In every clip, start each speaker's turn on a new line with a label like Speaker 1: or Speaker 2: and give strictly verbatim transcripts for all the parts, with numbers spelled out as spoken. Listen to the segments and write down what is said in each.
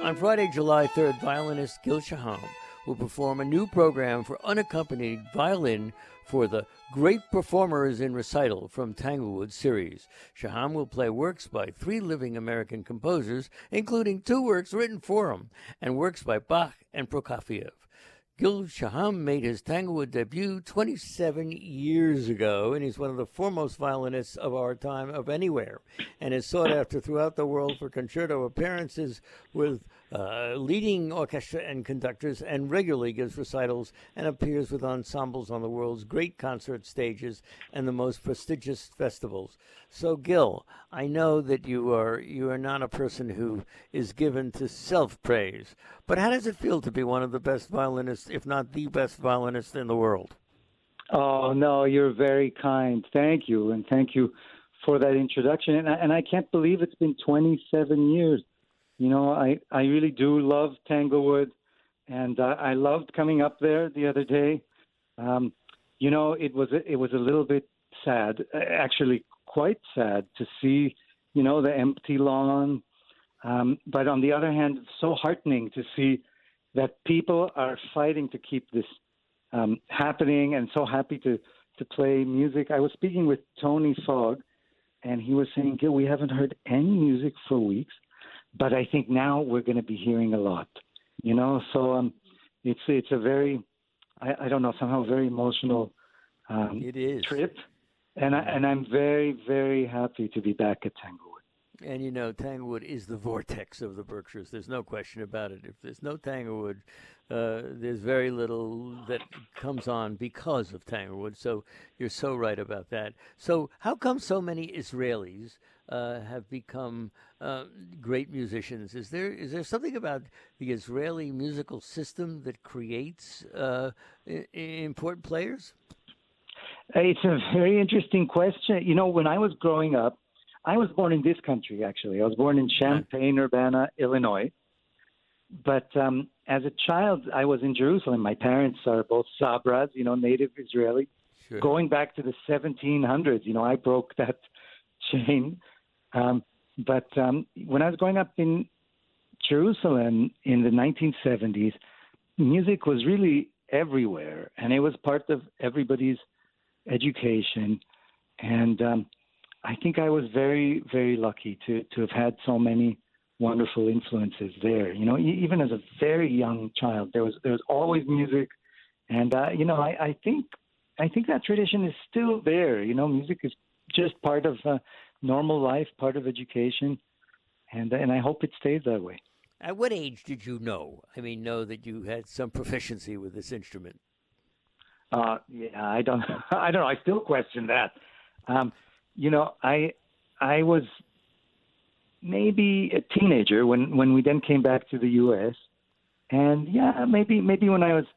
Speaker 1: On Friday, July third, violinist Gil Shaham will perform a new program for unaccompanied violin for the Great Performers in Recital from Tanglewood series. Shaham will play works by three living American composers, including two works written for him, and works by Bach and Prokofiev. Gil Shaham made his Tanglewood debut twenty-seven years ago, and he's one of the foremost violinists of our time, of anywhere, and is sought after throughout the world for concerto appearances with uh, leading orchestra and conductors, and regularly gives recitals and appears with ensembles on the world's great concert stages and the most prestigious festivals. So, Gil, I know that you are you are not a person who is given to self-praise, but how does it feel to be one of the best violinists, if not the best violinist in the world?
Speaker 2: Oh, no, you're very kind. Thank you, and thank you for that introduction. And I, and I can't believe it's been twenty-seven years. You know, I, I really do love Tanglewood, and uh, I loved coming up there the other day. Um, you know, it was a, it was a little bit sad, actually quite sad to see, you know, the empty lawn. Um, but on the other hand, it's so heartening to see that people are fighting to keep this um, happening, and so happy to, to play music. I was speaking with Tony Fogg, and he was saying, Gil, we haven't heard any music for weeks, but I think now we're going to be hearing a lot, you know? So um, it's it's a very, I, I don't know, somehow very emotional um,
Speaker 1: it is.
Speaker 2: trip. And, I, and I'm very, very happy to be back at Tanglewood.
Speaker 1: And, you know, Tanglewood is the vortex of the Berkshires. There's no question about it. If there's no Tanglewood, uh, there's very little that comes on because of Tanglewood. So you're so right about that. So how come so many Israelis uh, have become uh, great musicians? Is there is there something about the Israeli musical system that creates uh, I- important players?
Speaker 2: It's a very interesting question. You know, when I was growing up, I was born in this country, actually. I was born in Champaign, Urbana, Illinois. But um, as a child, I was in Jerusalem. My parents are both Sabras, you know, native Israeli.
Speaker 1: Sure.
Speaker 2: Going back to the seventeen hundreds, you know, I broke that chain. Um, but um, when I was growing up in Jerusalem in the nineteen seventies, music was really everywhere, and it was part of everybody's education. And um, I think I was very, very lucky to, to have had so many wonderful influences there. You know, e- even as a very young child, there was there was always music, and uh, you know, I, I think I think that tradition is still there. You know, music is just part of uh, normal life, part of education, and and I hope it stays that way.
Speaker 1: At what age did you know? I mean, know that you had some proficiency with this instrument?
Speaker 2: Uh, yeah, I don't, I don't know. I still question that. Um, you know, I, I was maybe a teenager when, when we then came back to the U S, and yeah, maybe, maybe when I was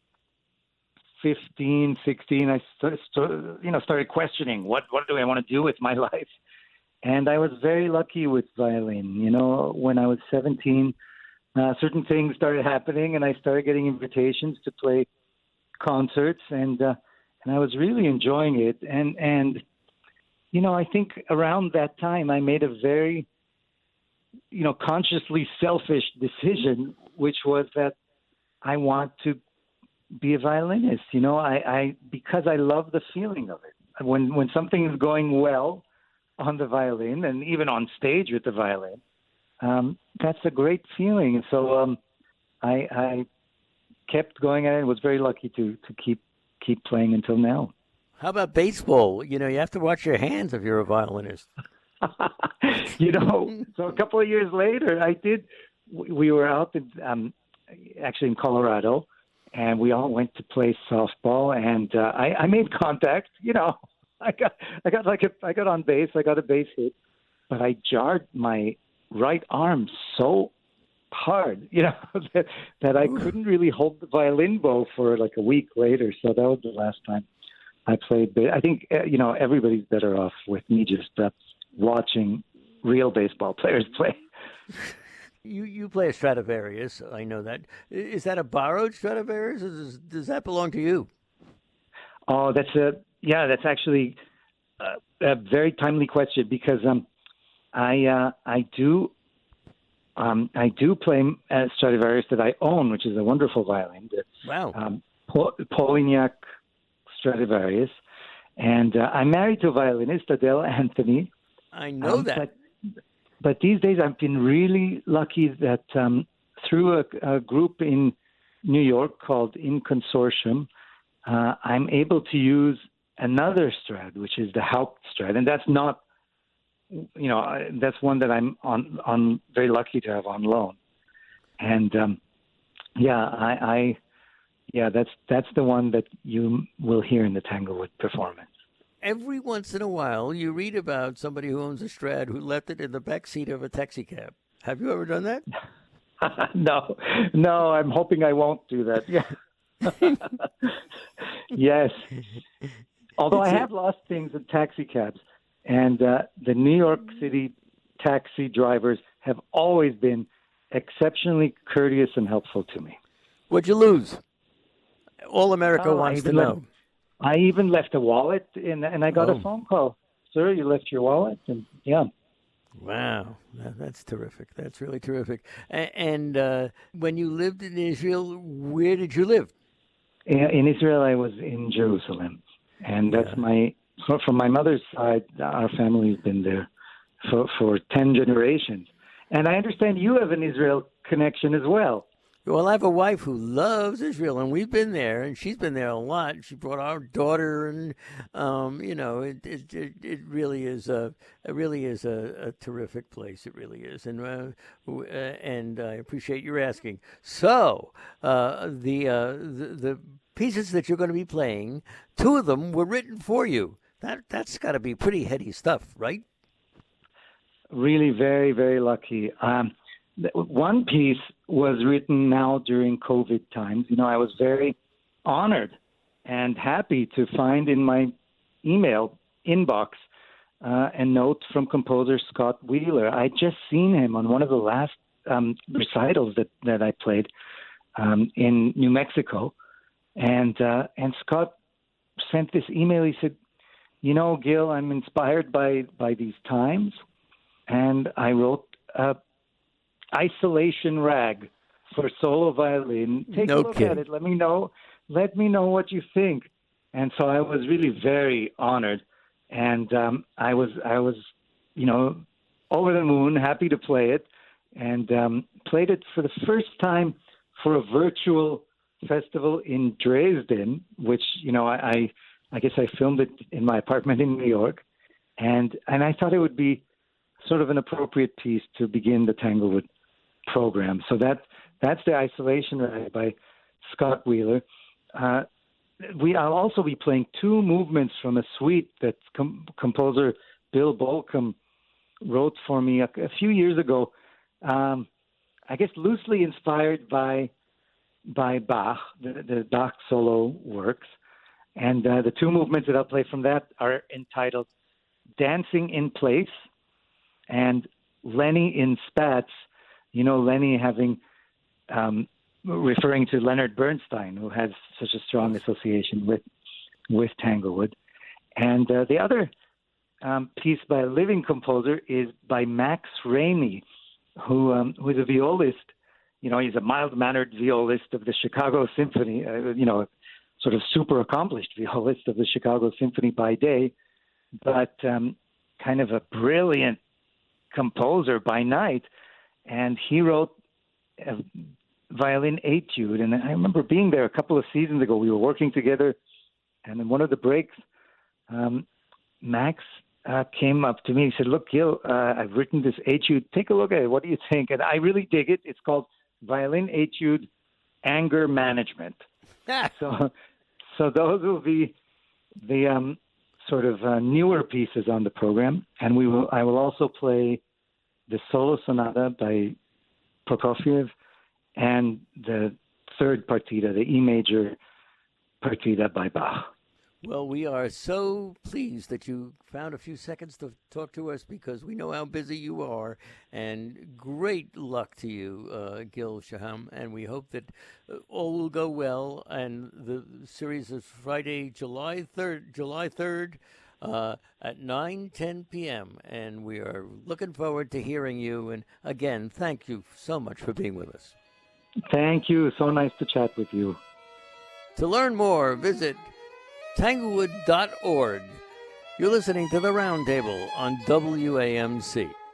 Speaker 2: fifteen, sixteen, I started, you know, started questioning what, what do I want to do with my life? And I was very lucky with violin. You know, when I was seventeen, uh, certain things started happening, and I started getting invitations to play concerts, and uh, and I was really enjoying it. And and you know, I think around that time I made a very, you know, consciously selfish decision, which was that I want to be a violinist. You know, I, I because I love the feeling of it. When when something is going well on the violin, and even on stage with the violin, um, that's a great feeling. And so um, I, I kept going at it. Was very lucky to to keep keep playing until now.
Speaker 1: How about baseball? You know, you have to watch your hands if you're a violinist.
Speaker 2: You know, so a couple of years later, I did. We were out in, um, actually in Colorado, and we all went to play softball. And uh, I, I made contact. You know, I got I got like a I got on base. I got a base hit, but I jarred my right arm so hard, you know, that, that I couldn't really hold the violin bow for like a week later. So that was the last time I played. I think, you know, everybody's better off with me just uh, watching real baseball players play.
Speaker 1: You you play a Stradivarius, I know that. Is that a borrowed Stradivarius, or does, does that belong to you?
Speaker 2: Oh, that's a, yeah, that's actually a, a very timely question, because um, I uh, I do um, I do play a Stradivarius that I own, which is a wonderful violin, the
Speaker 1: Wow.
Speaker 2: um, Paul- Polignac Stradivarius. And uh, I'm married to a violinist, Adele Anthony.
Speaker 1: I know
Speaker 2: Um,
Speaker 1: that.
Speaker 2: But, but these days I've been really lucky that um, through a, a group in New York called In Consortium, uh, I'm able to use another Strad, which is the Hauptstrad. And that's not, you know, I- that's one that I'm on, on very lucky to have on loan. And um, yeah, I, I yeah, that's that's the one that you will hear in the Tanglewood performance.
Speaker 1: Every once in a while, you read about somebody who owns a Strad who left it in the back seat of a taxi cab. Have you ever done that?
Speaker 2: no, no, I'm hoping I won't do that. Yeah. Yes. Although I have lost things in taxi cabs, and uh, the New York City taxi drivers have always been exceptionally courteous and helpful to me.
Speaker 1: What'd you lose? All America
Speaker 2: Oh, I
Speaker 1: wants to
Speaker 2: even let-
Speaker 1: know.
Speaker 2: I even left a wallet, in, and I got
Speaker 1: Oh.
Speaker 2: a phone call. Sir, you left your wallet? And yeah.
Speaker 1: Wow, that, that's terrific. That's really terrific. A- And uh, when you lived in Israel, where did you live?
Speaker 2: In, in Israel, I was in Jerusalem, and that's
Speaker 1: Yeah.
Speaker 2: my from from my mother's side. Our family's been there for for ten generations, and I understand you have an Israel connection as well.
Speaker 1: Well, I have a wife who loves Israel, and we've been there, and she's been there a lot. She brought our daughter, and um, you know, it it, it it really is a it really is a, a terrific place. It really is, and uh, w- uh, and I appreciate your asking. So uh, the, uh, the the pieces that you're going to be playing, two of them were written for you. That that's got to be pretty heady stuff, right?
Speaker 2: Really, very very lucky. Um, th- one piece was written now during COVID times. You know, I was very honored and happy to find in my email inbox uh, a note from composer Scott Wheeler. I'd just seen him on one of the last um, recitals that, that I played um, in New Mexico. And uh, and Scott sent this email. He said, you know, Gil, I'm inspired by, by these times. And I wrote a isolation rag for solo violin. Take
Speaker 1: No
Speaker 2: a look
Speaker 1: kidding.
Speaker 2: at it. Let me know. Let me know what you think. And so I was really very honored, and um, I was I was, you know, over the moon, happy to play it, and um, played it for the first time for a virtual festival in Dresden, which you know I I, I guess I filmed it in my apartment in New York, and and I thought it would be sort of an appropriate piece to begin the Tanglewood program. So that that's the Isolation Rag by Scott Wheeler. Uh, we I'll also be playing two movements from a suite that com- composer Bill Bolcom wrote for me a, a few years ago. Um, I guess loosely inspired by by Bach, the, the Bach solo works, and uh, the two movements that I'll play from that are entitled "Dancing in Place" and Lenny in Spats. You know, Lenny having um, referring to Leonard Bernstein, who has such a strong association with with Tanglewood. And uh, the other um, piece by a living composer is by Max Ramey, who um, who is a violist. You know, he's a mild-mannered violist of the Chicago Symphony. Uh, you know, sort of super accomplished violist of the Chicago Symphony by day, but um, kind of a brilliant composer by night. And he wrote a violin etude. And I remember being there a couple of seasons ago. We were working together, and in one of the breaks, um, Max uh, came up to me and said, "Look, Gil, uh, I've written this etude. Take a look at it. What do you think?" And I really dig it. It's called Violin Etude Anger Management. so, so those will be the um, sort of uh, newer pieces on the program, and we will. I will also play the solo sonata by Prokofiev and the third partita, the E major partita by Bach.
Speaker 1: Well, we are so pleased that you found a few seconds to talk to us because we know how busy you are. And great luck to you, uh, Gil Shaham. And we hope that uh, all will go well. And the series is Friday, July third, July third, uh, at nine ten p.m. And we are looking forward to hearing you. And again, thank you so much for being with us.
Speaker 2: Thank you. So nice to chat with you.
Speaker 1: To learn more, visit tanglewood dot org. You're listening to The Roundtable on W A M C.